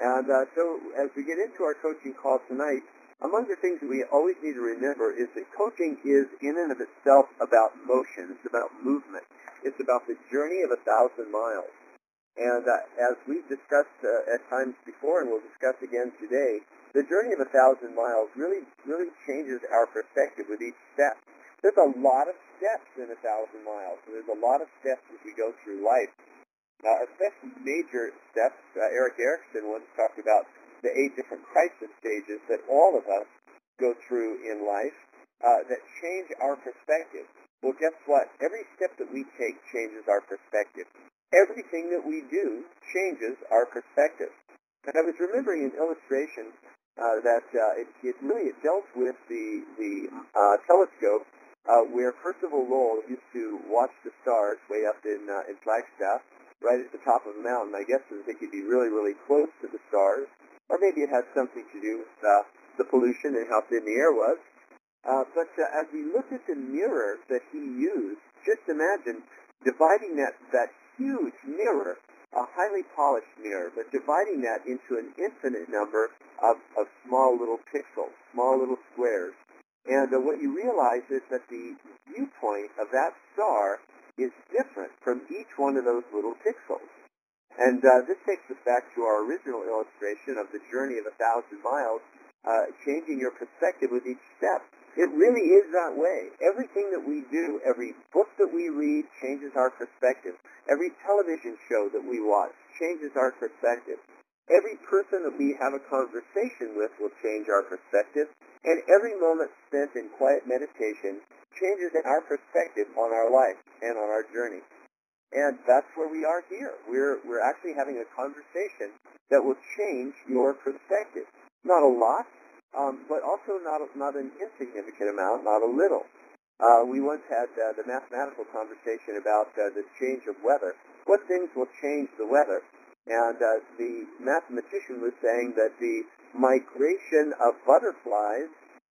And so as we get into our coaching call tonight, among the things that we always need to remember is that coaching is in and of itself about motion. It's about movement. It's about the journey of 1,000 miles. And as we've discussed at times before, and we'll discuss again today, the journey of 1,000 miles really changes our perspective with each step. There's a lot of steps in 1,000 miles. And there's a lot of steps as we go through life. Especially major steps. Eric Erickson once talked about the 8 different crisis stages that all of us go through in life that change our perspective. Well, guess what? Every step that we take changes our perspective. Everything that we do changes our perspective. And I was remembering an illustration that it dealt with the telescope where Percival Lowell used to watch the stars way up in Flagstaff, right at the top of the mountain. I guess so that they could be really, really close to the stars, or maybe it had something to do with the pollution and how thin the air was. But as we looked at the mirror that he used, just imagine dividing that huge mirror, a highly polished mirror, but dividing that into an infinite number of small little pixels, small little squares. And what you realize is that the viewpoint of that star is different from each one of those little pixels. And this takes us back to our original illustration of the journey of 1,000 miles, changing your perspective with each step. It really is that way. Everything that we do, every book that we read changes our perspective. Every television show that we watch changes our perspective. Every person that we have a conversation with will change our perspective. And every moment spent in quiet meditation changes our perspective on our life and on our journey. And that's where we are here. We're actually having a conversation that will change your perspective. Not a lot, but also not an insignificant amount, not a little. We once had the mathematical conversation about the change of weather. What things will change the weather? And the mathematician was saying that the migration of butterflies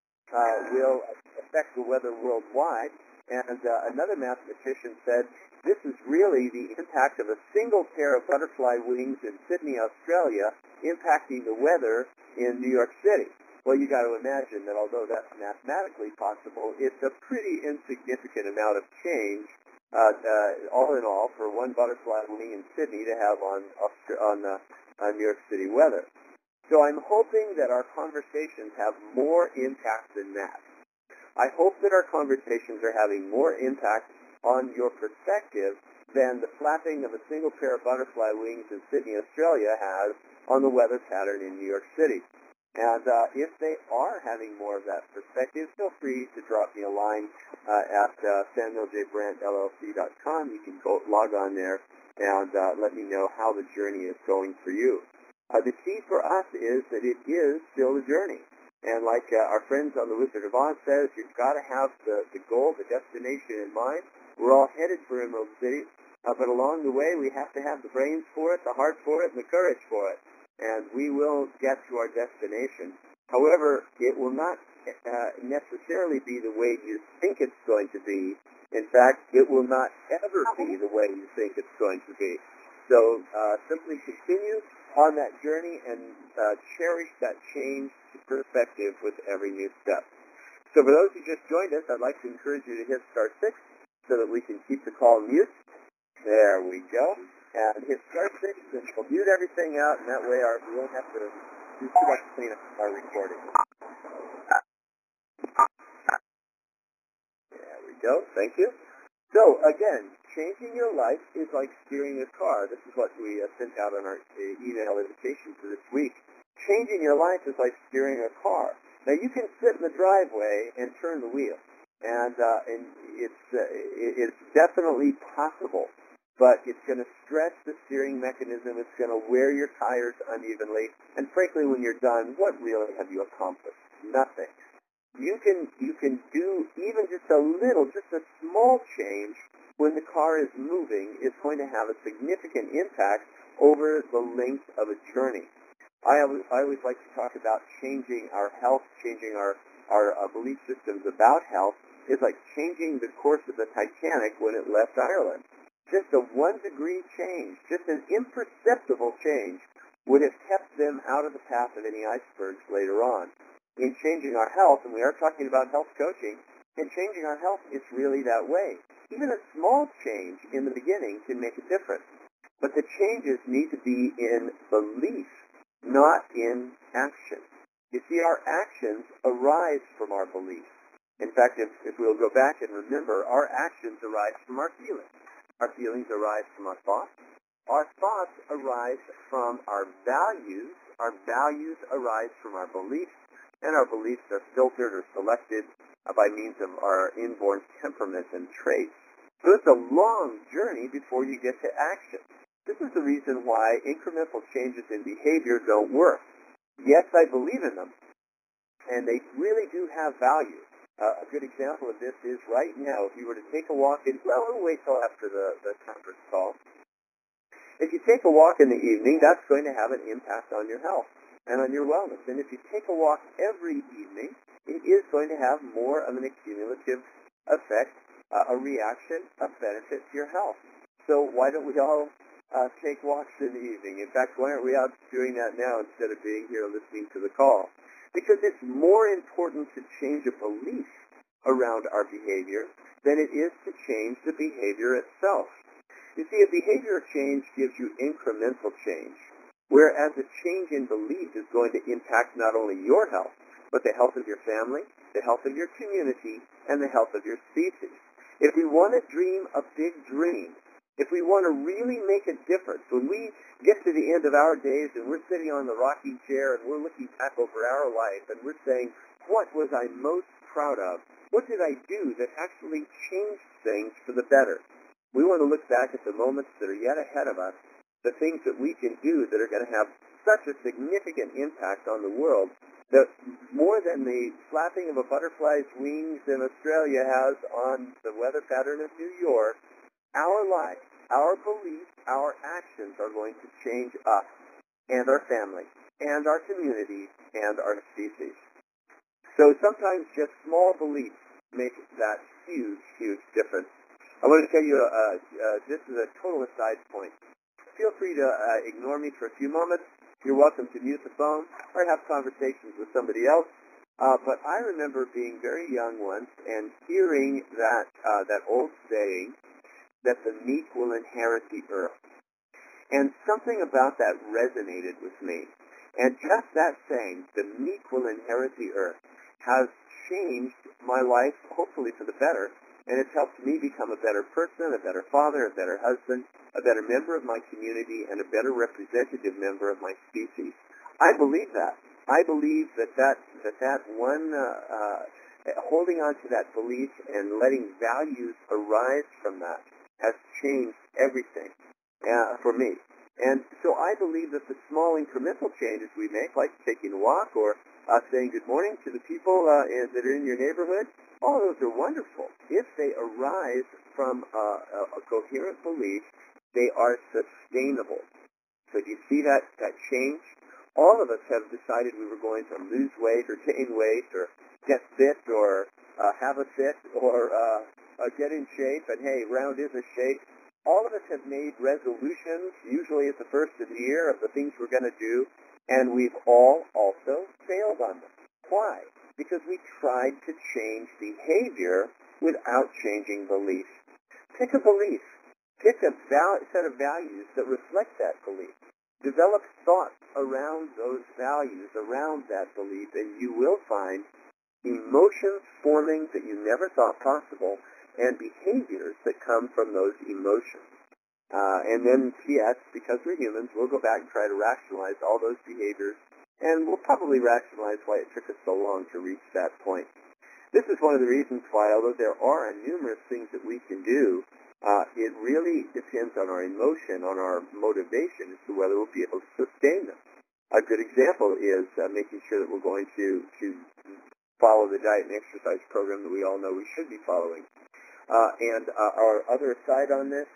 will affect the weather worldwide. And another mathematician said this is really the impact of a single pair of butterfly wings in Sydney, Australia, impacting the weather in New York City. Well, you got to imagine that although that's mathematically possible, it's a pretty insignificant amount of change, all in all, for one butterfly wing in Sydney to have on New York City weather. So I'm hoping that our conversations have more impact than that. I hope that our conversations are having more impact on your perspective than the flapping of a single pair of butterfly wings in Sydney, Australia has on the weather pattern in New York City. And if they are having more of that perspective, feel free to drop me a line at SamuelJBrandtLLC.com. You can log on there and let me know how the journey is going for you. The key for us is that it is still a journey. And like our friends on the Wizard of Oz says, you've got to have the goal, the destination in mind. We're all headed for Emerald City, but along the way we have to have the brains for it, the heart for it, and the courage for it. And we will get to our destination. However, it will not necessarily be the way you think it's going to be. In fact, it will not ever be the way you think it's going to be. So simply continue on that journey and cherish that change perspective with every new step. So for those who just joined us, I'd like to encourage you to hit star 6 so that we can keep the call mute. There we go. And hit star 6, and we'll mute everything out, and that way we won't have to do too much cleanup of our recording. There we go. Thank you. So, again, changing your life is like steering a car. This is what we sent out on our email invitation for this week. Changing your life is like steering a car. Now, you can sit in the driveway and turn the wheel, and it's definitely possible. But it's going to stretch the steering mechanism. It's going to wear your tires unevenly. And frankly, when you're done, what really have you accomplished? Nothing. You can do even just a little, just a small change when the car is moving is going to have a significant impact over the length of a journey. I always like to talk about changing our health, changing our belief systems about health. Is like changing the course of the Titanic when it left Ireland. Just a 1-degree change, just an imperceptible change would have kept them out of the path of any icebergs later on. In changing our health, and we are talking about health coaching, in changing our health, it's really that way. Even a small change in the beginning can make a difference. But the changes need to be in belief, not in action. You see, our actions arise from our beliefs. In fact, if we'll go back and remember, our actions arise from our feelings. Our feelings arise from our thoughts. Our thoughts arise from our values. Our values arise from our beliefs. And our beliefs are filtered or selected by means of our inborn temperament and traits. So it's a long journey before you get to action. This is the reason why incremental changes in behavior don't work. Yes, I believe in them, and they really do have value. A good example of this is right now, if you were to take a walk we'll wait till after the conference call. If you take a walk in the evening, that's going to have an impact on your health and on your wellness. And if you take a walk every evening, it is going to have more of an accumulative effect, a reaction, a benefit to your health. So why don't we all take walks in the evening? In fact, why aren't we out doing that now instead of being here listening to the call? Because it's more important to change a belief around our behavior than it is to change the behavior itself. You see, a behavior change gives you incremental change, whereas a change in belief is going to impact not only your health, but the health of your family, the health of your community, and the health of your species. If we want to dream a big dream, if we want to really make a difference, when we get to the end of our days and we're sitting on the rocking chair and we're looking back over our life and we're saying, what was I most proud of? What did I do that actually changed things for the better? We want to look back at the moments that are yet ahead of us, the things that we can do that are going to have such a significant impact on the world that more than the flapping of a butterfly's wings in Australia has on the weather pattern of New York. Our life, our beliefs, our actions are going to change us and our family and our community and our species. So sometimes just small beliefs make that huge, huge difference. I want to tell you, this is a total aside point. Feel free to ignore me for a few moments. You're welcome to mute the phone or have conversations with somebody else. But I remember being very young once and hearing that old saying, that the meek will inherit the earth. And something about that resonated with me. And just that saying, the meek will inherit the earth, has changed my life, hopefully for the better, and it's helped me become a better person, a better father, a better husband, a better member of my community, and a better representative member of my species. I believe that. I believe that one, holding on to that belief and letting values arise from that has changed everything for me. And so I believe that the small incremental changes we make, like taking a walk or saying good morning to the people that are in your neighborhood, all of those are wonderful. If they arise from a coherent belief, they are sustainable. So do you see that change? All of us have decided we were going to lose weight or gain weight or get fit or have a fit or get in shape, and hey, round is a shape. All of us have made resolutions, usually at the first of the year, of the things we're going to do, and we've all also failed on them. Why? Because we tried to change behavior without changing belief. Pick a belief. Pick a set of values that reflect that belief. Develop thoughts around those values, around that belief, and you will find emotions forming that you never thought possible, and behaviors that come from those emotions. And then, yes, because we're humans, we'll go back and try to rationalize all those behaviors, and we'll probably rationalize why it took us so long to reach that point. This is one of the reasons why, although there are numerous things that we can do, it really depends on our emotion, on our motivation as to whether we'll be able to sustain them. A good example is making sure that we're going to follow the diet and exercise program that we all know we should be following. And our other side on this,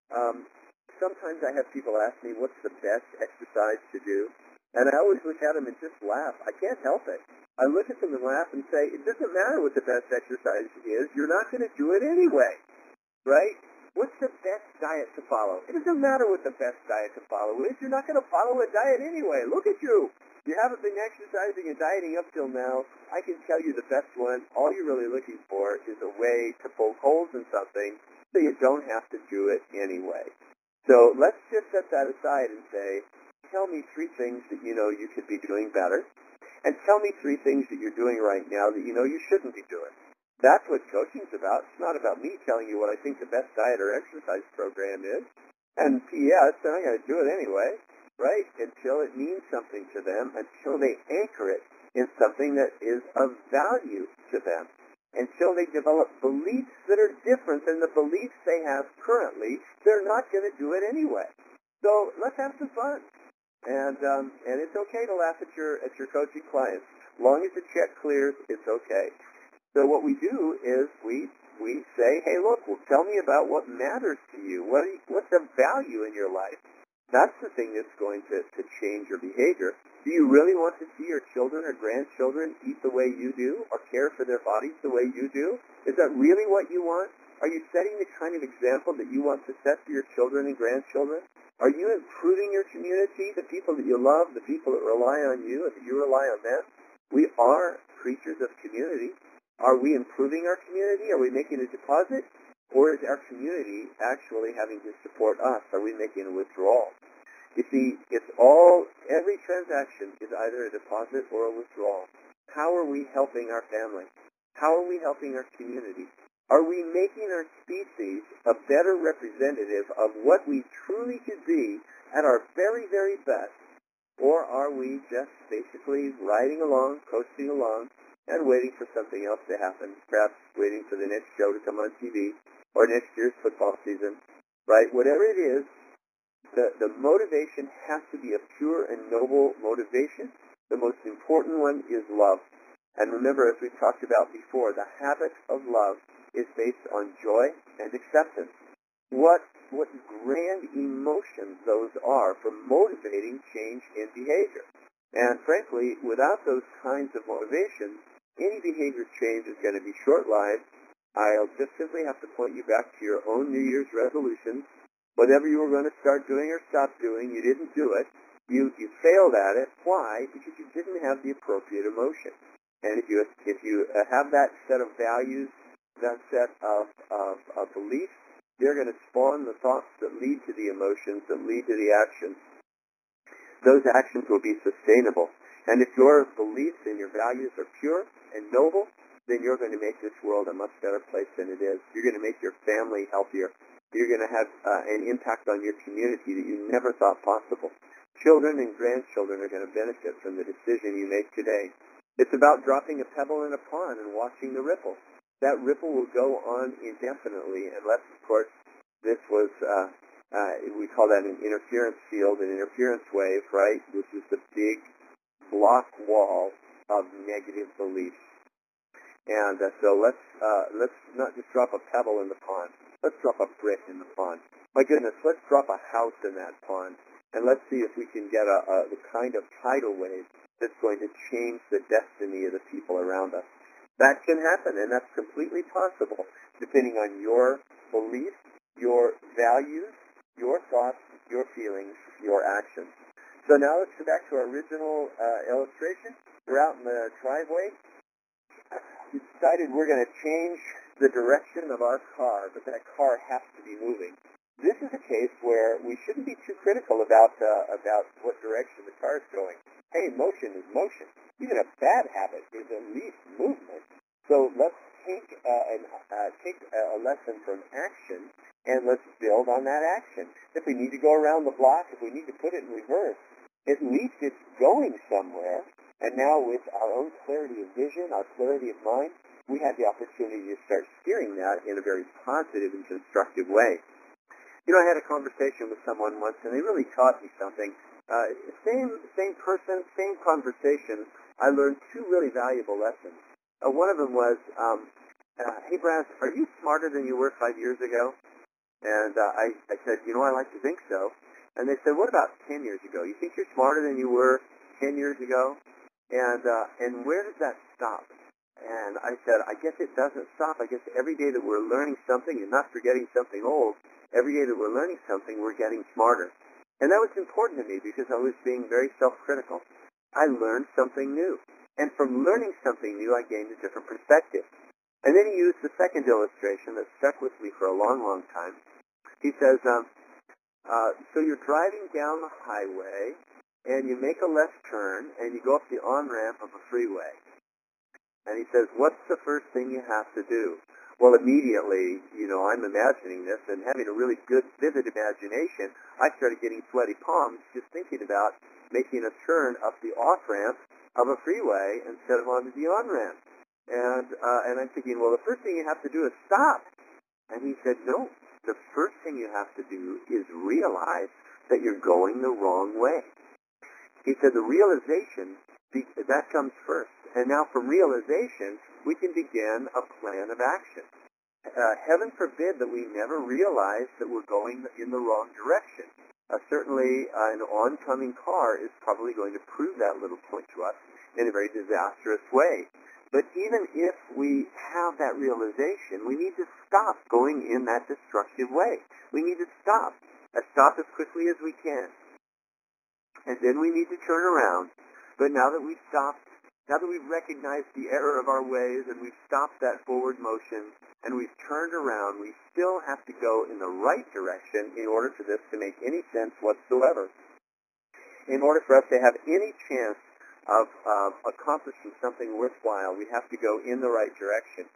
sometimes I have people ask me what's the best exercise to do, and I always look at them and just laugh. I can't help it. I look at them and laugh and say, it doesn't matter what the best exercise is. You're not going to do it anyway, right? What's the best diet to follow? It doesn't matter what the best diet to follow is. You're not going to follow a diet anyway. Look at you. You haven't been exercising and dieting up till now. I can tell you the best one. All you're really looking for is a way to poke holes in something so you don't have to do it anyway. So let's just set that aside and say, tell me 3 things that you know you could be doing better, and tell me 3 things that you're doing right now that you know you shouldn't be doing. That's what coaching's about. It's not about me telling you what I think the best diet or exercise program is. And P.S., I'm going to do it anyway, right? Until it means something to them, until they anchor it in something that is of value to them, until they develop beliefs that are different than the beliefs they have currently. They're not going to do it anyway. So let's have some fun. And it's okay to laugh at your coaching clients. As long as the check clears, it's okay. So what we do is we say, hey, look, well, tell me about what matters to you. What's of value in your life? That's the thing that's going to change your behavior. Do you really want to see your children or grandchildren eat the way you do or care for their bodies the way you do? Is that really what you want? Are you setting the kind of example that you want to set for your children and grandchildren? Are you improving your community, the people that you love, the people that rely on you, and that you rely on them? We are creatures of community. Are we improving our community? Are we making a deposit? Or is our community actually having to support us? Are we making a withdrawal? You see, every transaction is either a deposit or a withdrawal. How are we helping our family? How are we helping our community? Are we making our species a better representative of what we truly could be at our very, very best? Or are we just basically riding along, coasting along, and waiting for something else to happen, perhaps waiting for the next show to come on TV, or next year's football season, right? Whatever it is, the motivation has to be a pure and noble motivation. The most important one is love. And remember, as we talked about before, the habit of love is based on joy and acceptance. What grand emotions those are for motivating change in behavior. And frankly, without those kinds of motivations, any behavior change is going to be short-lived. I'll just simply have to point you back to your own New Year's resolutions. Whatever you were going to start doing or stop doing, you didn't do it. You failed at it. Why? Because you didn't have the appropriate emotion. And if you have that set of values, that set of beliefs, they're going to spawn the thoughts that lead to the emotions, that lead to the actions. Those actions will be sustainable. And if your beliefs and your values are pure and noble, then you're going to make this world a much better place than it is. You're going to make your family healthier. You're going to have an impact on your community that you never thought possible. Children and grandchildren are going to benefit from the decision you make today. It's about dropping a pebble in a pond and watching the ripple. That ripple will go on indefinitely unless, of course, this was, we call that an interference field, an interference wave, right, which is the big block wall of negative beliefs. And so let's not just drop a pebble in the pond. Let's drop a brick in the pond. My goodness, let's drop a house in that pond, and let's see if we can get the kind of tidal wave that's going to change the destiny of the people around us. That can happen, and that's completely possible, depending on your beliefs, your values, your thoughts, your feelings, your actions. So now let's go back to our original illustration. We're out in the driveway. We decided we're going to change the direction of our car, but that car has to be moving. This is a case where we shouldn't be too critical about what direction the car is going. Hey, motion is motion. Even a bad habit is at least movement. So let's take a lesson from action, and let's build on that action. If we need to go around the block, if we need to put it in reverse, at least it's going somewhere. And now with our own clarity of vision, our clarity of mind, we had the opportunity to start steering that in a very positive and constructive way. You know, I had a conversation with someone once, and they really taught me something. Same person, same conversation. I learned 2 really valuable lessons. One of them was, hey, Brad, are you smarter than you were 5 years ago? And I said, you know, I like to think so. And they said, what about 10 years ago? You think you're smarter than you were 10 years ago? And where does that stop? And I said, I guess it doesn't stop. I guess every day that we're learning something and not forgetting something old, every day that we're learning something, we're getting smarter. And that was important to me because I was being very self-critical. I learned something new. And from learning something new, I gained a different perspective. And then he used the second illustration that stuck with me for a long, long time. He says, so you're driving down the highway, and you make a left turn, and you go up the on-ramp of a freeway. And he says, what's the first thing you have to do? Well, immediately, I'm imagining this, and having a really good, vivid imagination, I started getting sweaty palms just thinking about making a turn up the off-ramp of a freeway instead of onto the on-ramp. And I'm thinking, well, the first thing you have to do is stop. And he said, no, the first thing you have to do is realize that you're going the wrong way. He said the realization, that comes first. And now from realization, we can begin a plan of action. Heaven forbid that we never realize that we're going in the wrong direction. Certainly, an oncoming car is probably going to prove that little point to us in a very disastrous way. But even if we have that realization, we need to stop going in that destructive way. We need to stop as quickly as we can. And then we need to turn around. But now that we've stopped, now that we've recognized the error of our ways and we've stopped that forward motion and we've turned around, we still have to go in the right direction in order for this to make any sense whatsoever. In order for us to have any chance of accomplishing something worthwhile, we have to go in the right direction.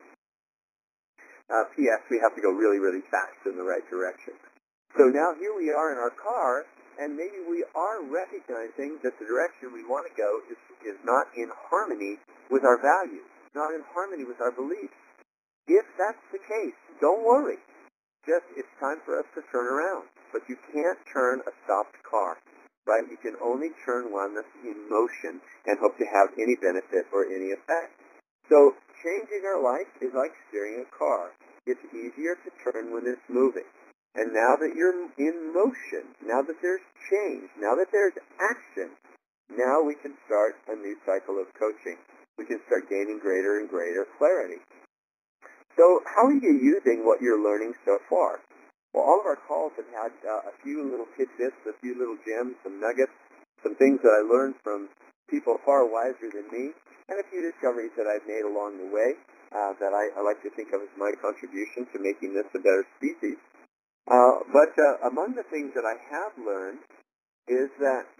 P.S. We have to go really, really fast in the right direction. So now here we are in our car, and maybe we are recognizing that the direction we want to go is not in harmony with our values, not in harmony with our beliefs. If that's the case, don't worry. It's time for us to turn around. But you can't turn a stopped car. Right? You can only turn one that's in motion and hope to have any benefit or any effect. So changing our life is like steering a car. It's easier to turn when it's moving. And now that you're in motion, now that there's change, now that there's action, now we can start a new cycle of coaching. We can start gaining greater and greater clarity. So how are you using what you're learning so far? Well, all of our calls have had a few little tidbits, a few little gems, some nuggets, some things that I learned from people far wiser than me, and a few discoveries that I've made along the way that I like to think of as my contribution to making this a better species. But among the things that I have learned is that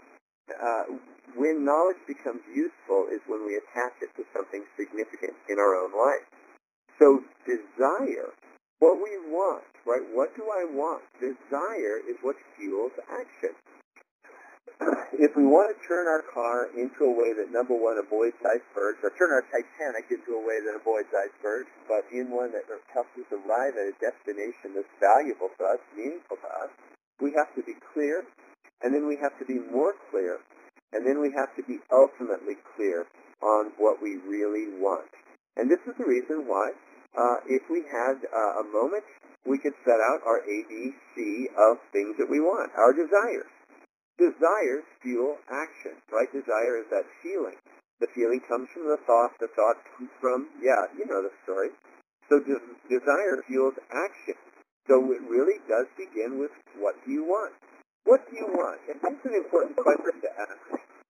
when knowledge becomes useful is when we attach it to something significant in our own life. So desire, what we want, right? What do I want? Desire is what fuels action. If we want to turn our car into a way that, number one, avoids icebergs, or turn our Titanic into a way that avoids icebergs, but in one that helps us arrive at a destination that's valuable to us, meaningful to us, we have to be clear, and then we have to be more clear, and then we have to be ultimately clear on what we really want. And this is the reason why, if we had a moment, we could set out our ABC of things that we want, our desires. Desires fuel action, right? Desire is that feeling. The feeling comes from the thought comes from, you know the story. So desire fuels action. So it really does begin with, what do you want? What do you want? And that's an important question to ask.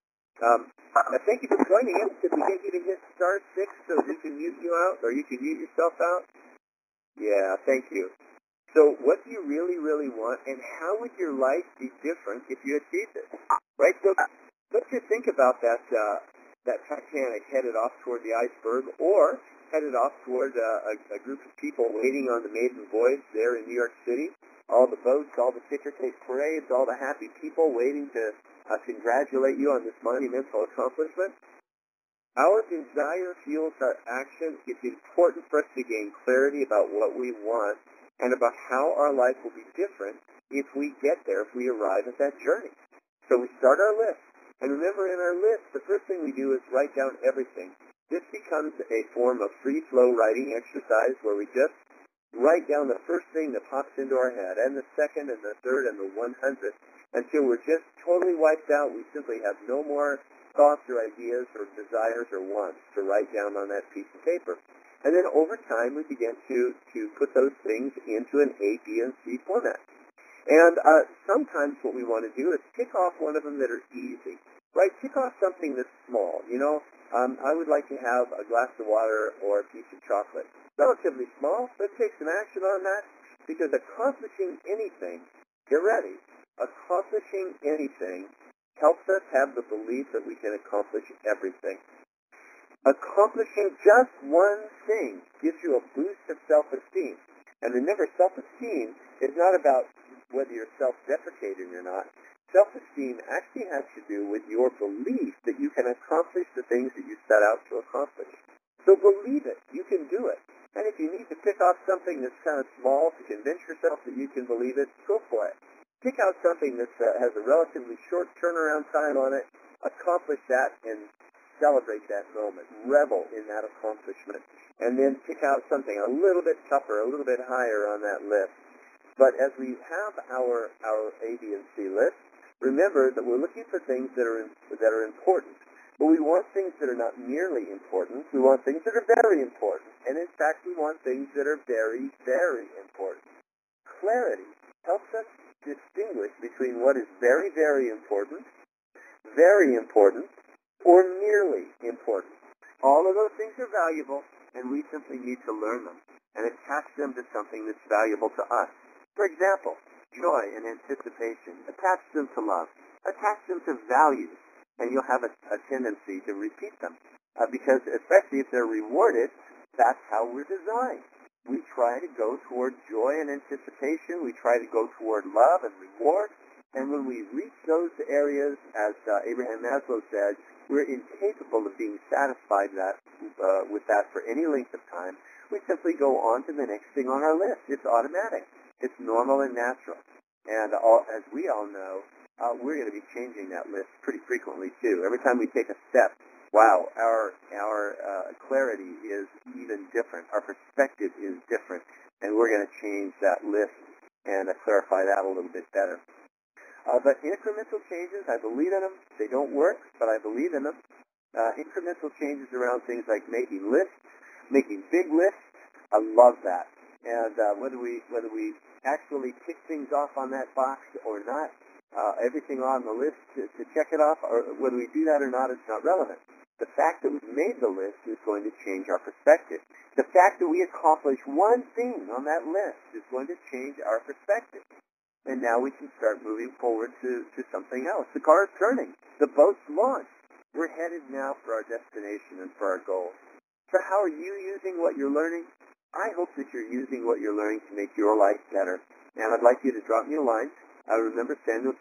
Thank you for joining us. Did we get you to hit *6 so we can mute you out, or you can mute yourself out? Yeah, thank you. So what do you really, really want, and how would your life be different if you achieved it? Right? So let's just think about that Titanic headed off toward the iceberg, or headed off toward a group of people waiting on the maiden voyage there in New York City. All the boats, all the ticker tape parades, all the happy people waiting to congratulate you on this monumental accomplishment. Our desire fuels our action. It's important for us to gain clarity about what we want and about how our life will be different if we get there, if we arrive at that journey. So we start our list. And remember, in our list, the first thing we do is write down everything. This becomes a form of free-flow writing exercise where we just write down the first thing that pops into our head, and the second, and the third, and the 100th. until we're just totally wiped out. We simply have no more thoughts or ideas or desires or wants to write down on that piece of paper. And then over time, we begin to put those things into an A, B, and C format. And sometimes what we want to do is pick off one of them that are easy, right? Pick off something that's small. I would like to have a glass of water or a piece of chocolate. Relatively small. Let's take some action on that, because accomplishing anything, get ready, accomplishing anything helps us have the belief that we can accomplish everything. Accomplishing just one thing gives you a boost of self-esteem. And remember, self-esteem is not about whether you're self-deprecating or not. Self-esteem actually has to do with your belief that you can accomplish the things that you set out to accomplish. So believe it. You can do it. And if you need to pick off something that's kind of small to convince yourself that you can believe it, go for it. Pick out something that has a relatively short turnaround time on it, accomplish that, and celebrate that moment. Revel in that accomplishment. And then pick out something a little bit tougher, a little bit higher on that list. But as we have our A, B, and C list, remember that we're looking for things that are important. But we want things that are not merely important. We want things that are very important. And in fact, we want things that are very, very important. Clarity helps us distinguish between what is very, very important, or merely important. All of those things are valuable, and we simply need to learn them and attach them to something that's valuable to us. For example, joy and anticipation. Attach them to love. Attach them to values, and you'll have a tendency to repeat them. Because especially if they're rewarded, that's how we're designed. We try to go toward joy and anticipation. We try to go toward love and reward. And when we reach those areas, as Abraham Maslow said, we're incapable of being satisfied with that for any length of time. We simply go on to the next thing on our list. It's automatic. It's normal and natural. And as we all know, we're going to be changing that list pretty frequently, too. Every time we take a step, wow, our clarity is even different. Our perspective is different. And we're going to change that list and clarify that a little bit better. But incremental changes, I believe in them. They don't work, but I believe in them. Incremental changes around things like making lists, making big lists, I love that. And whether we actually tick things off on that box or not, everything on the list to check it off, or whether we do that or not, it's not relevant. The fact that we made the list is going to change our perspective. The fact that we accomplish one thing on that list is going to change our perspective. And now we can start moving forward to something else. The car is turning. The boat's launched. We're headed now for our destination and for our goals. So how are you using what you're learning? I hope that you're using what you're learning to make your life better. And I'd like you to drop me a line. Remember,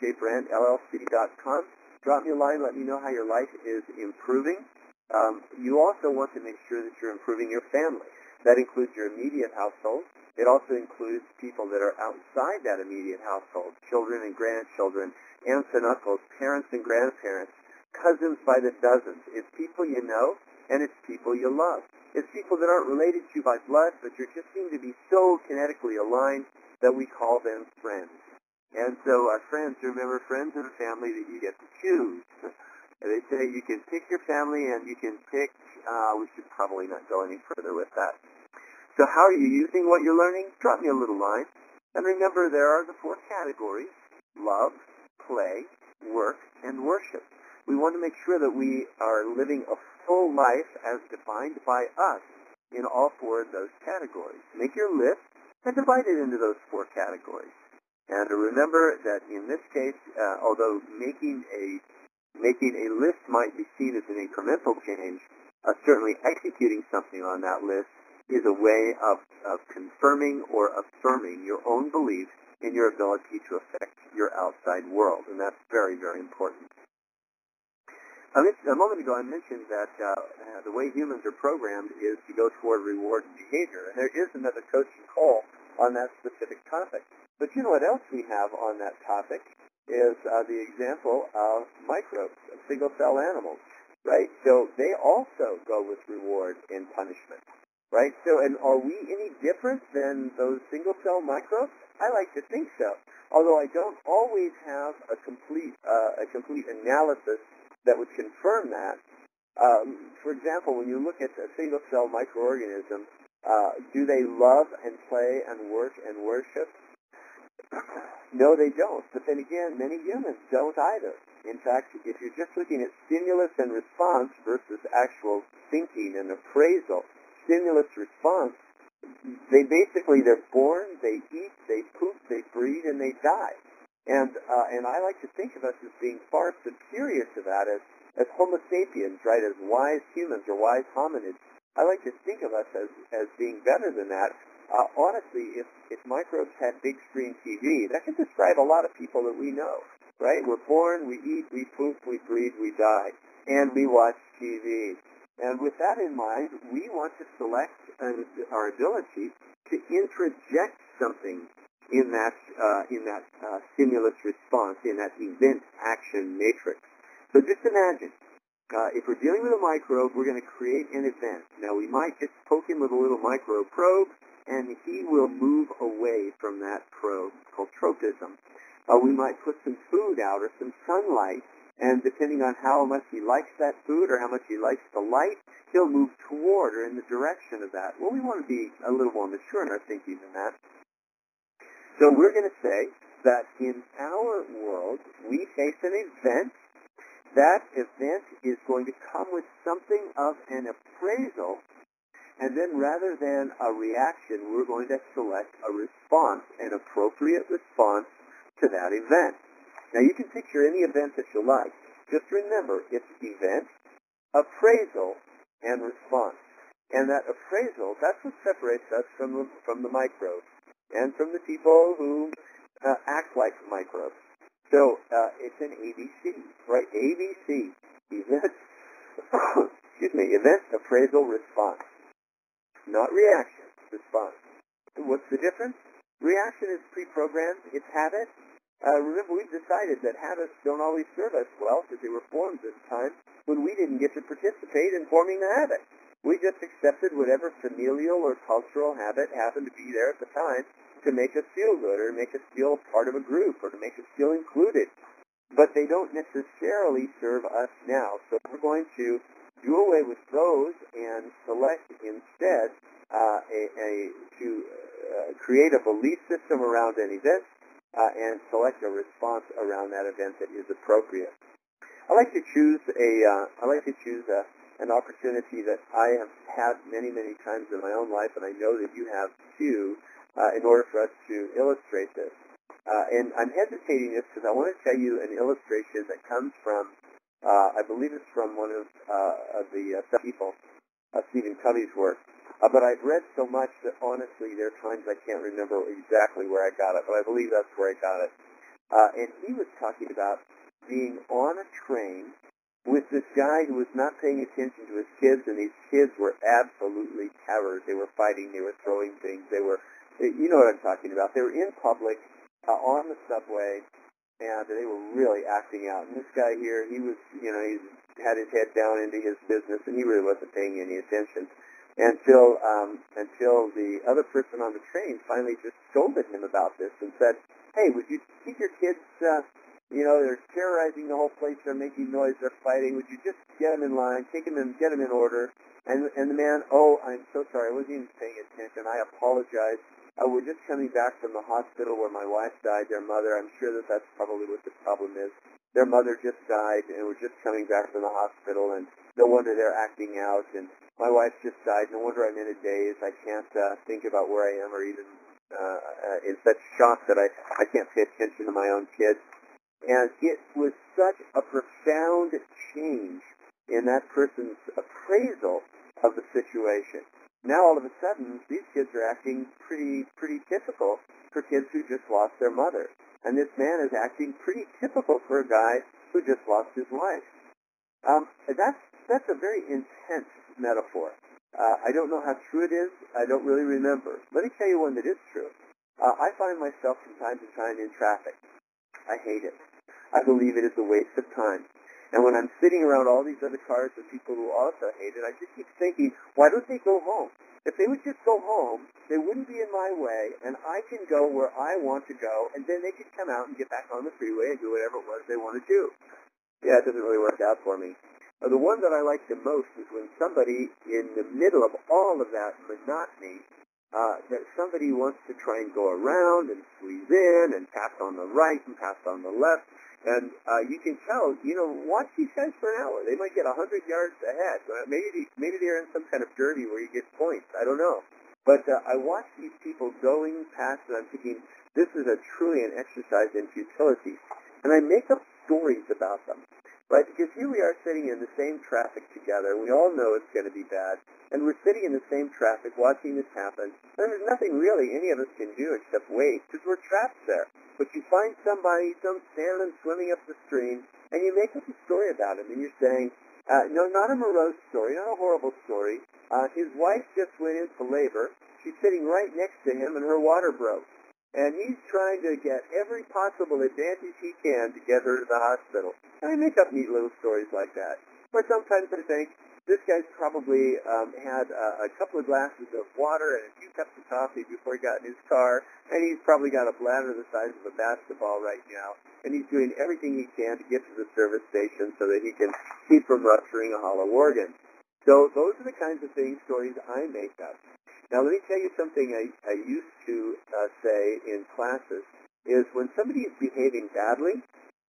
SamuelJBrandLLC.com. Drop me a line. Let me know how your life is improving. You also want to make sure that you're improving your family. That includes your immediate household. It also includes people that are outside that immediate household, children and grandchildren, aunts and uncles, parents and grandparents, cousins by the dozens. It's people you know, and it's people you love. It's people that aren't related to you by blood, but you just seem to be so kinetically aligned that we call them friends. And so our friends, remember, friends are a family that you get to choose. They say you can pick your family and you can pick, we should probably not go any further with that. So how are you using what you're learning? Drop me a little line. And remember, there are the 4 categories: love, play, work, and worship. We want to make sure that we are living a full life as defined by us in all 4 of those categories. Make your list and divide it into those 4 categories. And remember that in this case, although making a list might be seen as an incremental change, certainly executing something on that list is a way of confirming or affirming your own belief in your ability to affect your outside world. And that's very, very important. A moment ago I mentioned that the way humans are programmed is to go toward reward and behavior. And there is another coaching call on that specific topic. But you know what else we have on that topic is the example of microbes, of single-cell animals, right? So they also go with reward and punishment. Right? So, and are we any different than those single-cell microbes? I like to think so. Although I don't always have a complete analysis that would confirm that. For example, when you look at a single-cell microorganism, do they love and play and work and worship? No, they don't. But then again, many humans don't either. In fact, if you're just looking at stimulus and response versus actual thinking and appraisal, stimulus-response, they're born, they eat, they poop, they breed, and they die. And I like to think of us as being far superior to that as Homo sapiens, right, as wise humans or wise hominids. I like to think of us as being better than that. Honestly, if microbes had big screen TV, that could describe a lot of people that we know, right? We're born, we eat, we poop, we breed, we die, and we watch TV. And with that in mind, we want to select our ability to introject something in that stimulus response, in that event action matrix. So just imagine, if we're dealing with a microbe, we're going to create an event. Now, we might just poke him with a little microbe probe, and he will move away from that probe, called tropism. We might put some food out or some sunlight, and depending on how much he likes that food or how much he likes the light, he'll move toward or in the direction of that. Well, we want to be a little more mature in our thinking than that. So we're going to say that in our world, we face an event. That event is going to come with something of an appraisal, and then rather than a reaction, we're going to select a response, an appropriate response to that event. Now, you can picture any event that you like. Just remember, it's event, appraisal, and response. And that appraisal, that's what separates us from the microbes and from the people who act like microbes. So it's an ABC, right? ABC, event, event, appraisal, response. Not reaction, response. What's the difference? Reaction is pre-programmed, it's habit. Remember, we've decided that habits don't always serve us well because they were formed at a time when we didn't get to participate in forming the habit. We just accepted whatever familial or cultural habit happened to be there at the time to make us feel good or make us feel part of a group or to make us feel included. But they don't necessarily serve us now. So we're going to do away with those and select instead create a belief system around an event and select a response around that event that is appropriate. I like to choose an opportunity that I have had many, many times in my own life, and I know that you have too, in order for us to illustrate this. And I'm hesitating this because I want to tell you an illustration that comes from, I believe it's from one of the people, Stephen Covey's work. But I've read so much that honestly there are times I can't remember exactly where I got it, but I believe that's where I got it. And he was talking about being on a train with this guy who was not paying attention to his kids, and these kids were absolutely terrors. They were fighting, they were throwing things, you know what I'm talking about. They were in public, on the subway, and they were really acting out. And this guy here, he was, he had his head down into his business, and he really wasn't paying any attention until the other person on the train finally just scolded him about this and said, "Hey, would you keep your kids, they're terrorizing the whole place, they're making noise, they're fighting, would you just get them in line, take them in, get them in order?" And the man, "Oh, I'm so sorry, I wasn't even paying attention, I apologize. We're just coming back from the hospital where my wife died, their mother. I'm sure that's probably what the problem is. Their mother just died, and we're just coming back from the hospital, and no wonder they're acting out, and my wife just died, no wonder I'm in a daze. I can't think about where I am or even in such shock that I can't pay attention to my own kids." And it was such a profound change in that person's appraisal of the situation. Now all of a sudden, these kids are acting pretty typical for kids who just lost their mother. And this man is acting pretty typical for a guy who just lost his wife. That's a very intense metaphor. I don't know how true it is. I don't really remember. Let me tell you one that is true. I find myself from time to time in traffic. I hate it. I believe it is a waste of time. And when I'm sitting around all these other cars with people who also hate it, I just keep thinking, why don't they go home? If they would just go home, they wouldn't be in my way, and I can go where I want to go, and then they could come out and get back on the freeway and do whatever it was they want to do. Yeah, it doesn't really work out for me. The one that I like the most is when somebody, in the middle of all of that monotony, that somebody wants to try and go around and squeeze in and pass on the right and pass on the left. And you can tell, watch these guys for an hour. They might get 100 yards ahead. Maybe they're in some kind of derby where you get points. I don't know. But I watch these people going past, and I'm thinking, this is truly an exercise in futility. And I make up stories about them, right? Because here we are sitting in the same traffic together. We all know it's going to be bad. And we're sitting in the same traffic watching this happen. And there's nothing really any of us can do except wait, because we're trapped there. But you find somebody, some salmon swimming up the stream, and you make up a story about him. And you're saying, no, not a morose story, not a horrible story. His wife just went into labor. She's sitting right next to him, and her water broke. And he's trying to get every possible advantage he can to get her to the hospital. And I make up neat little stories like that. Or sometimes I think, this guy's probably had a couple of glasses of water and a few cups of coffee before he got in his car, and he's probably got a bladder the size of a basketball right now, and he's doing everything he can to get to the service station so that he can keep from rupturing a hollow organ. So those are the kinds of stories I make up. Now let me tell you something I used to say in classes, is when somebody is behaving badly,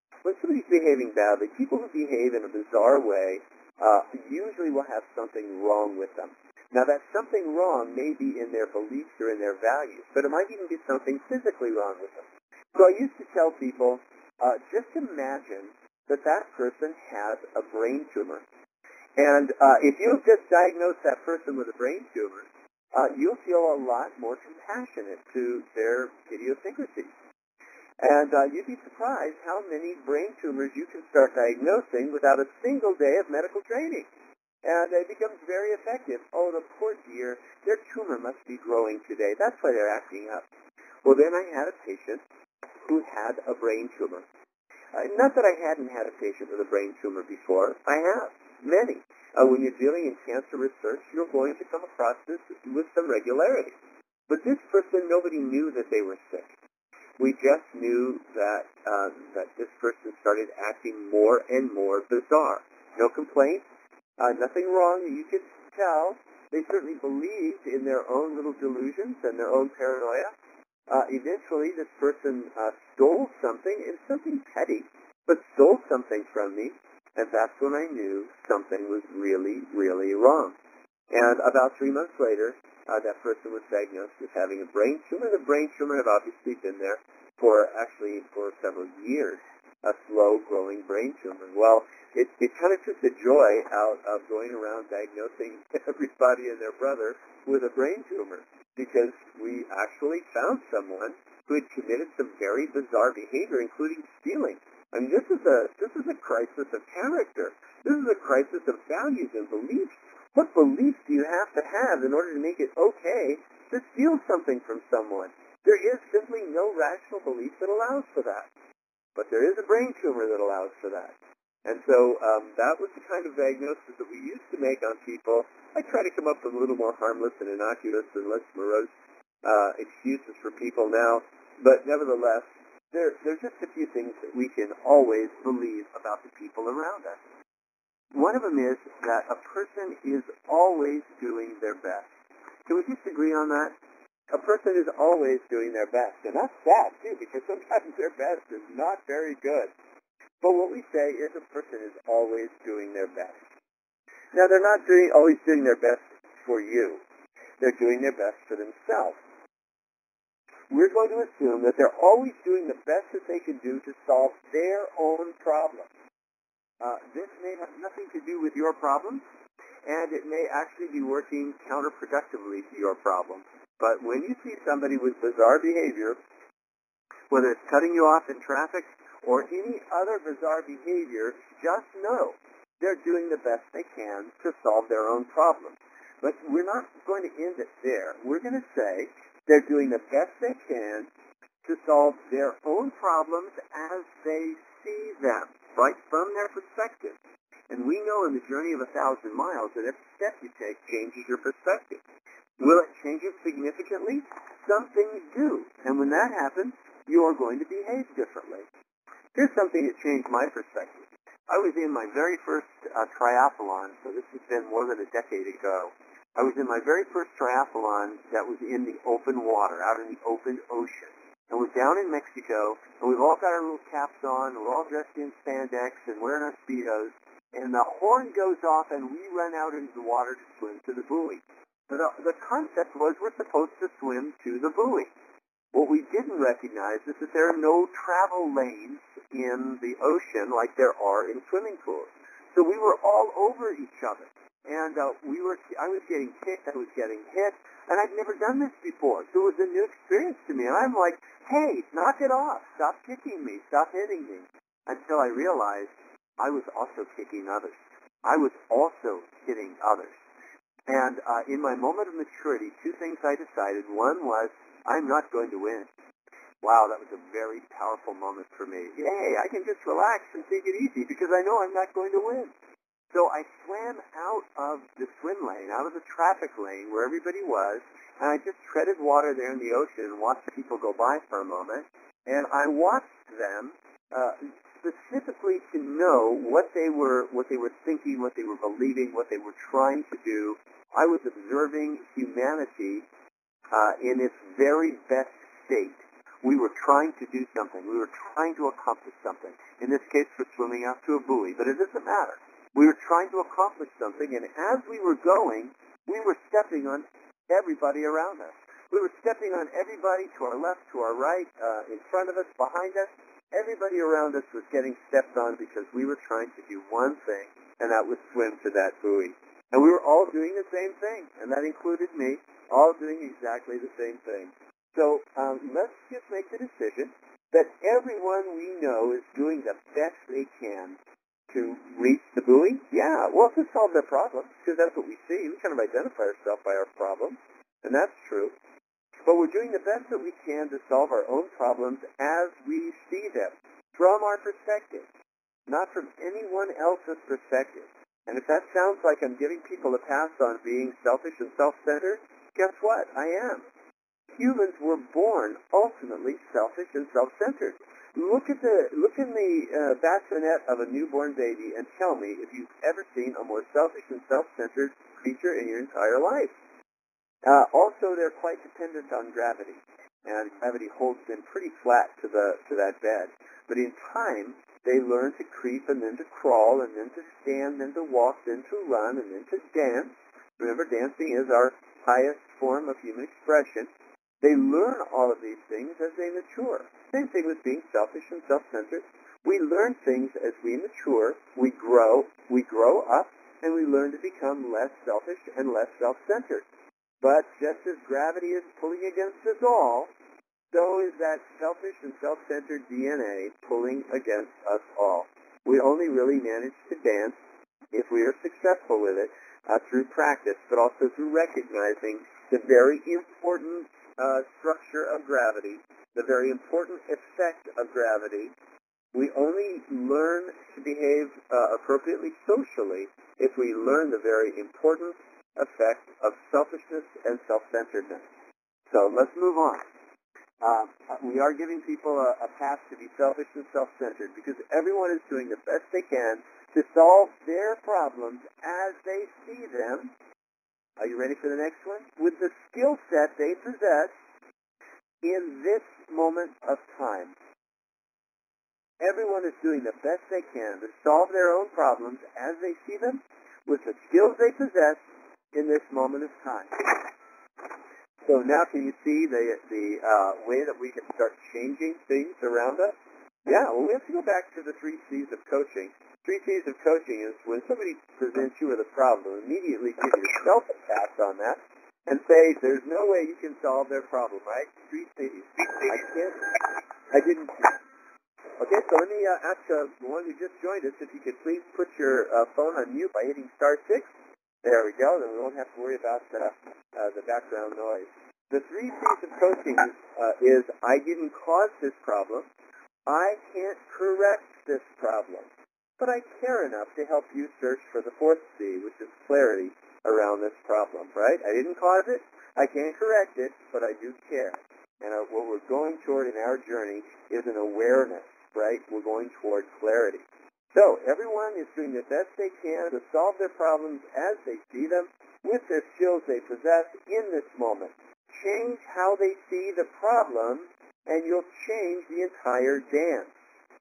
people who behave in a bizarre way usually will have something wrong with them. Now, that something wrong may be in their beliefs or in their values, but it might even be something physically wrong with them. So I used to tell people, just imagine that person has a brain tumor. And if you just diagnose that person with a brain tumor, you'll feel a lot more compassionate to their idiosyncrasies. And you'd be surprised how many brain tumors you can start diagnosing without a single day of medical training. And it becomes very effective. Oh, the poor dear, their tumor must be growing today. That's why they're acting up. Well, then I had a patient who had a brain tumor. Not that I hadn't had a patient with a brain tumor before. I have, many. When you're dealing in cancer research, you're going to come across this with some regularity. But this person, nobody knew that they were sick. We just knew that this person started acting more and more bizarre. No complaints, nothing wrong that you could tell. They certainly believed in their own little delusions and their own paranoia. Eventually, this person stole something, and something petty, but stole something from me, and that's when I knew something was really, really wrong. And about 3 months later, that person was diagnosed with having a brain tumor. The brain tumor had obviously been there for several years, a slow-growing brain tumor. Well, it kind of took the joy out of going around diagnosing everybody and their brother with a brain tumor, because we actually found someone who had committed some very bizarre behavior, including stealing. I mean, this is a crisis of character. This is a crisis of values and beliefs. What beliefs do you have to have in order to make it okay to steal something from someone? There is simply no rational belief that allows for that. But there is a brain tumor that allows for that. And so that was the kind of diagnosis that we used to make on people. I try to come up with a little more harmless and innocuous and less morose excuses for people now. But nevertheless, there's just a few things that we can always believe about the people around us. One of them is that a person is always doing their best. Can we just agree on that? A person is always doing their best. And that's sad, too, because sometimes their best is not very good. But what we say is a person is always doing their best. Now, they're not always doing their best for you. They're doing their best for themselves. We're going to assume that they're always doing the best that they can do to solve their own problem. This may have nothing to do with your problems, and it may actually be working counterproductively to your problem. But when you see somebody with bizarre behavior, whether it's cutting you off in traffic or any other bizarre behavior, just know they're doing the best they can to solve their own problems. But we're not going to end it there. We're going to say they're doing the best they can to solve their own problems as they see them. right from their perspective. And we know in the journey of 1,000 miles that every step you take changes your perspective. Will it change it significantly? Some things do. And when that happens, you're going to behave differently. Here's something that changed my perspective. I was in my very first triathlon, so this has been more than a decade ago. I was in my very first triathlon that was in the open water, out in the open ocean. And we're down in Mexico, and we've all got our little caps on, and we're all dressed in spandex and wearing our Speedos, and the horn goes off, and we run out into the water to swim to the buoy. But the concept was we're supposed to swim to the buoy. What we didn't recognize is that there are no travel lanes in the ocean like there are in swimming pools. So we were all over each other. And I was getting kicked, I was getting hit, and I'd never done this before. So it was a new experience to me. And I'm like, hey, knock it off. Stop kicking me. Stop hitting me. Until I realized I was also kicking others. I was also hitting others. And in my moment of maturity, two things I decided. One was, I'm not going to win. Wow, that was a very powerful moment for me. Yay, I can just relax and take it easy because I know I'm not going to win. So I swam out of the swim lane, out of the traffic lane where everybody was, and I just treaded water there in the ocean and watched people go by for a moment. And I watched them specifically to know what they were thinking, what they were believing, what they were trying to do. I was observing humanity in its very best state. We were trying to do something. We were trying to accomplish something. In this case, for swimming out to a buoy, but it doesn't matter. We were trying to accomplish something, and as we were going, we were stepping on everybody around us. We were stepping on everybody to our left, to our right, in front of us, behind us. Everybody around us was getting stepped on because we were trying to do one thing, and that was swim to that buoy. And we were all doing the same thing, and that included me, all doing exactly the same thing. So let's just make the decision that everyone we know is doing the best they can to reach the buoy. Yeah, well, to solve their problems, because that's what we see. We kind of identify ourselves by our problems, and that's true. But we're doing the best that we can to solve our own problems as we see them, from our perspective, not from anyone else's perspective. And if that sounds like I'm giving people a pass on being selfish and self-centered, guess what? I am. Humans were born ultimately selfish and self-centered. Look in the bassinet of a newborn baby and tell me if you've ever seen a more selfish and self-centered creature in your entire life. Also, they're quite dependent on gravity, and gravity holds them pretty flat to that bed. But in time, they learn to creep and then to crawl and then to stand, then to walk, then to run, and then to dance. Remember, dancing is our highest form of human expression. They learn all of these things as they mature. Same thing with being selfish and self-centered. We learn things as we mature. We grow up, and we learn to become less selfish and less self-centered. But just as gravity is pulling against us all, so is that selfish and self-centered DNA pulling against us all. We only really manage to dance if we are successful with it through practice, but also through recognizing the very important structure of gravity, the very important effect of gravity. We only learn to behave appropriately socially if we learn the very important effect of selfishness and self-centeredness. So let's move on. We are giving people a path to be selfish and self-centered because everyone is doing the best they can to solve their problems as they see them. Are you ready for the next one? With the skill set they possess in this moment of time. Everyone is doing the best they can to solve their own problems as they see them with the skills they possess in this moment of time. So now can you see the way that we can start changing things around us? Yeah, well, we have to go back to the 3 C's of coaching. 3 C's of coaching is when somebody presents you with a problem, immediately give yourself a pass on that and say, there's no way you can solve their problem, right? 3 C's. I didn't. Okay, so let me ask the one who just joined us if you could please put your phone on mute by hitting *6. There we go. Then we won't have to worry about the background noise. The 3 C's of coaching is I didn't cause this problem. I can't correct this problem. but I care enough to help you search for the fourth C, which is clarity around this problem, right? I didn't cause it, I can't correct it, but I do care. And what we're going toward in our journey is an awareness, right? We're going toward clarity. So everyone is doing the best they can to solve their problems as they see them with the skills they possess in this moment. Change how they see the problem, and you'll change the entire dance.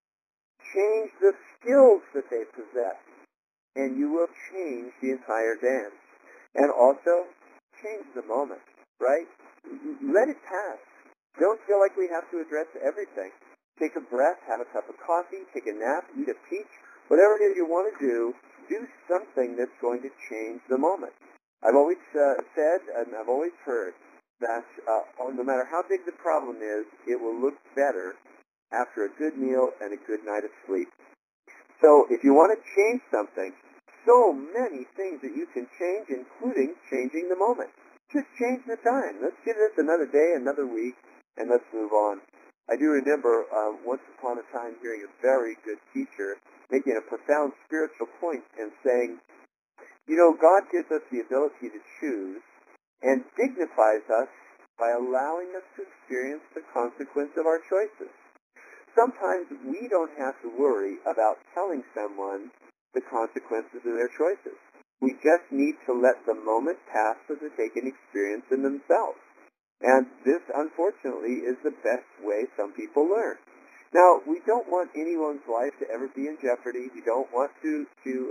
Change the skills that they possess, and you will change the entire dance. And also, change the moment, right? Let it pass. Don't feel like we have to address everything. Take a breath, have a cup of coffee, take a nap, eat a peach, whatever it is you want to do something that's going to change the moment. I've always said, and I've always heard, that no matter how big the problem is, it will look better after a good meal and a good night of sleep. So if you want to change something, so many things that you can change, including changing the moment. Just change the time. Let's give this another day, another week, and let's move on. I do remember once upon a time hearing a very good teacher making a profound spiritual point and saying, you know, God gives us the ability to choose and dignifies us by allowing us to experience the consequence of our choices. Sometimes we don't have to worry about telling someone the consequences of their choices. We just need to let the moment pass so that they can experience them themselves. And this, unfortunately, is the best way some people learn. Now, we don't want anyone's life to ever be in jeopardy. We don't want to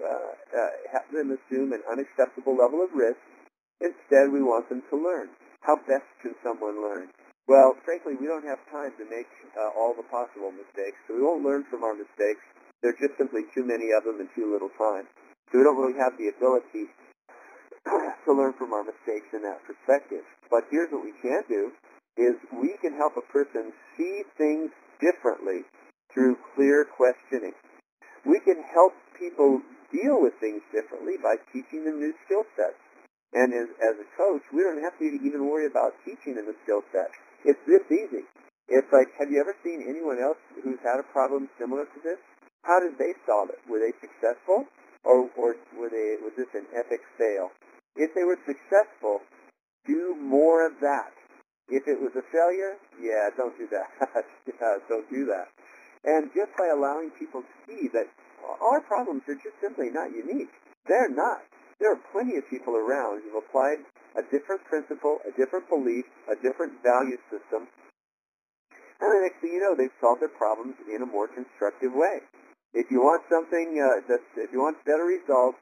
have them assume an unacceptable level of risk. Instead, we want them to learn. How best can someone learn? Well, frankly, we don't have time to make all the possible mistakes, so we won't learn from our mistakes. There's just simply too many of them and too little time. So we don't really have the ability to learn from our mistakes in that perspective. But here's what we can do, is we can help a person see things differently through clear questioning. We can help people deal with things differently by teaching them new skill sets. And as a coach, we don't have to even worry about teaching them a skill set. It's this easy. It's like, have you ever seen anyone else who's had a problem similar to this? How did they solve it? Were they successful, or was this an epic fail? If they were successful, do more of that. If it was a failure, yeah, don't do that. Don't do that. And just by allowing people to see that our problems are just simply not unique. They're not. There are plenty of people around who've applied a different principle, a different belief, a different value system, and the next thing you know, they've solved their problems in a more constructive way. If you want something, if you want better results,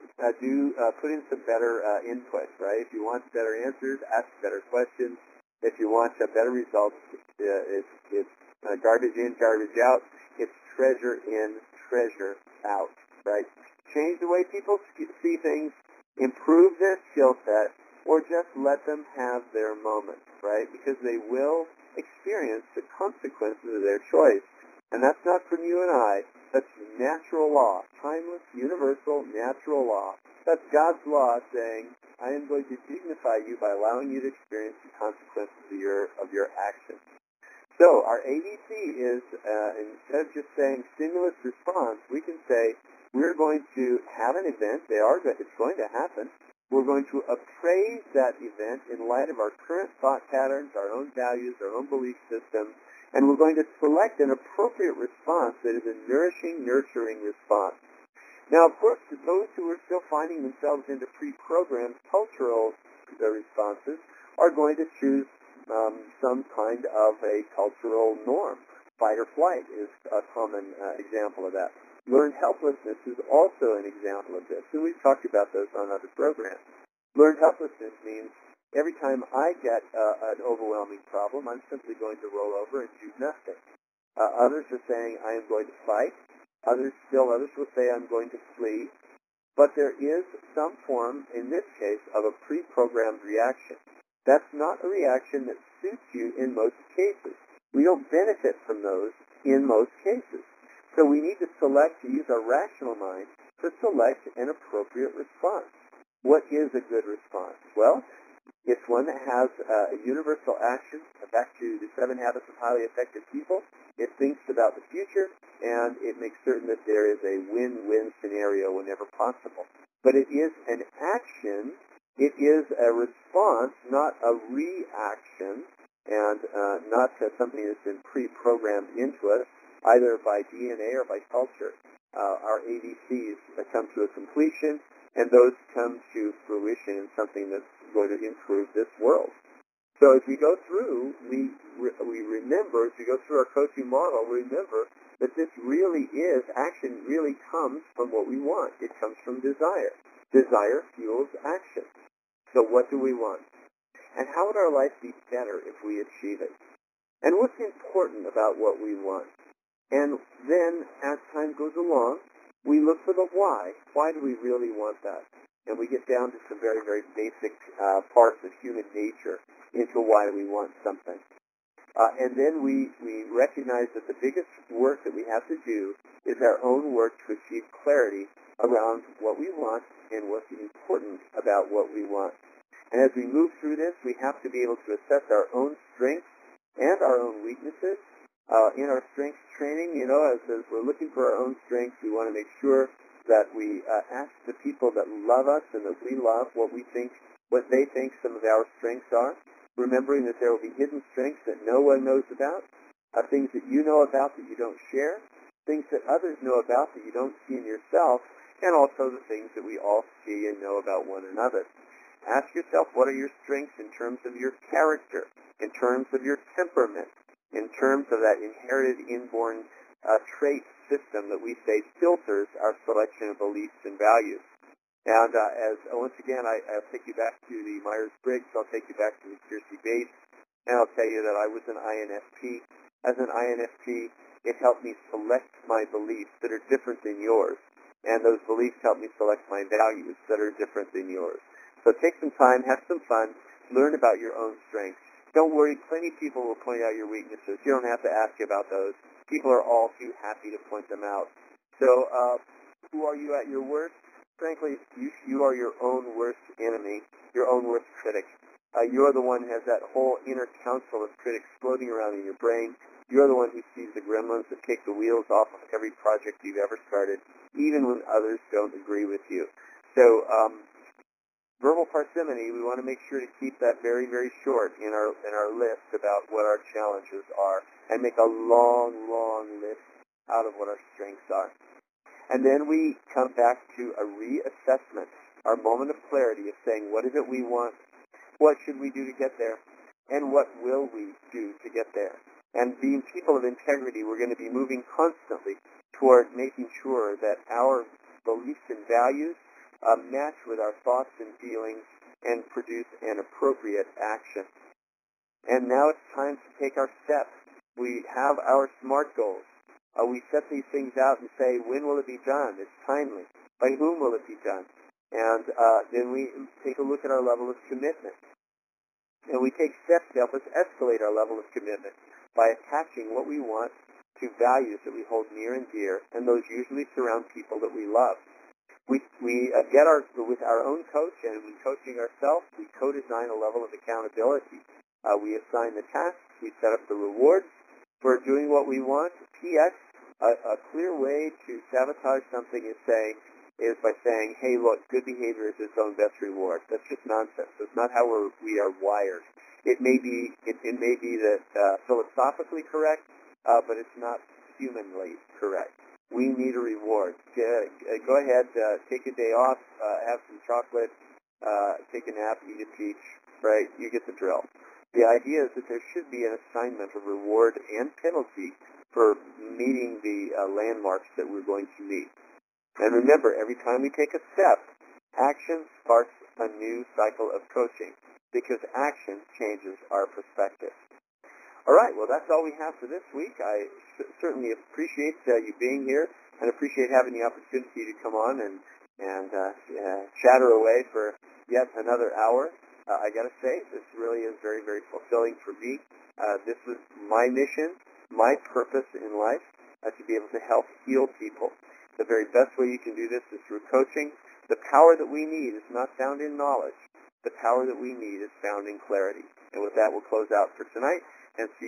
put in some better input, right? If you want better answers, ask better questions. If you want better results, it's garbage in, garbage out. It's treasure in, treasure out, right? Change the way people see things, improve their skill set, or just let them have their moment, right? Because they will experience the consequences of their choice. And that's not from you and I. That's natural law, timeless, universal, natural law. That's God's law saying, I am going to dignify you by allowing you to experience the consequences of your actions. So our ABC is, instead of just saying stimulus response, we can say, we're going to have an event. It's going to happen. We're going to appraise that event in light of our current thought patterns, our own values, our own belief system, and we're going to select an appropriate response that is a nourishing, nurturing response. Now, of course, those who are still finding themselves into pre-programmed cultural responses are going to choose some kind of a cultural norm. Fight or flight is a common example of that. Learned helplessness is also an example of this, and we've talked about those on other programs. Learned helplessness means every time I get an overwhelming problem, I'm simply going to roll over and do nothing. Others are saying, I am going to fight. Others will say, I'm going to flee. But there is some form, in this case, of a pre-programmed reaction. That's not a reaction that suits you in most cases. We don't benefit from those in most cases. So we need to use our rational mind to select an appropriate response. What is a good response? Well, It's one that has a universal action. Back to the 7 Habits of Highly Effective People. It thinks about the future, and it makes certain that there is a win-win scenario whenever possible. But it is an action. It is a response, not a reaction, and not something that's been pre-programmed into us, either by DNA or by culture. Our ABCs come to a completion, and those come to fruition in something that's going to improve this world. So as we go through, we remember, as we go through our coaching model, remember that this really is, action really comes from what we want. It comes from desire. Desire fuels action. So what do we want? And how would our life be better if we achieve it? And what's important about what we want? And then, as time goes along, we look for the why. Why do we really want that? And we get down to some very, very basic parts of human nature into why we want something. And then we recognize that the biggest work that we have to do is our own work to achieve clarity around what we want and what's important about what we want. And as we move through this, we have to be able to assess our own strengths and our own weaknesses. In our strengths training, as we're looking for our own strengths, we want to make sure that we ask the people that love us and that we love what they think some of our strengths are, remembering that there will be hidden strengths that no one knows about, things that you know about that you don't share, things that others know about that you don't see in yourself, and also the things that we all see and know about one another. Ask yourself, what are your strengths in terms of your character, in terms of your temperament, in terms of that inherited inborn trait system that we say filters our selection of beliefs and values. And once again, I'll take you back to the Myers-Briggs, I'll take you back to the Kiersey-Bates, and I'll tell you that I was an INFP. As an INFP, it helped me select my beliefs that are different than yours, and those beliefs helped me select my values that are different than yours. So take some time, have some fun, learn about your own strengths. Don't worry, plenty of people will point out your weaknesses. You don't have to ask about those. People are all too happy to point them out. So who are you at your worst? Frankly, you are your own worst enemy, your own worst critic. You're the one who has that whole inner council of critics floating around in your brain. You're the one who sees the gremlins that take the wheels off of every project you've ever started, even when others don't agree with you. So verbal parsimony, we want to make sure to keep that very, very short in our list about what our challenges are, and make a long, long list out of what our strengths are. And then we come back to a reassessment, our moment of clarity of saying, what is it we want? What should we do to get there? And what will we do to get there? And being people of integrity, we're going to be moving constantly toward making sure that our beliefs and values match with our thoughts and feelings and produce an appropriate action. And now it's time to take our steps. We have our SMART goals. We set these things out and say, when will it be done? It's timely. By whom will it be done? And then we take a look at our level of commitment. And we take steps to help us escalate our level of commitment by attaching what we want to values that we hold near and dear, and those usually surround people that we love. We get with our own coach, and when coaching ourselves, we co-design a level of accountability. We assign the tasks, we set up the rewards for doing what we want. P.S. A clear way to sabotage something is by saying, hey, look, good behavior is its own best reward. That's just nonsense. That's not how we are wired. It may be that philosophically correct, but it's not humanly correct. We need a reward. Go ahead, take a day off, have some chocolate, take a nap, eat a peach, right? You get the drill. The idea is that there should be an assignment of reward and penalty for meeting the landmarks that we're going to meet. And remember, every time we take a step, action sparks a new cycle of coaching, because action changes our perspective. All right, well, that's all we have for this week. I certainly appreciate you being here, and appreciate having the opportunity to come on and chatter away for yet another hour. I got to say, this really is very, very fulfilling for me. This was my mission, my purpose in life, to be able to help heal people. The very best way you can do this is through coaching. The power that we need is not found in knowledge. the power that we need is found in clarity. And with that, we'll close out for tonight and see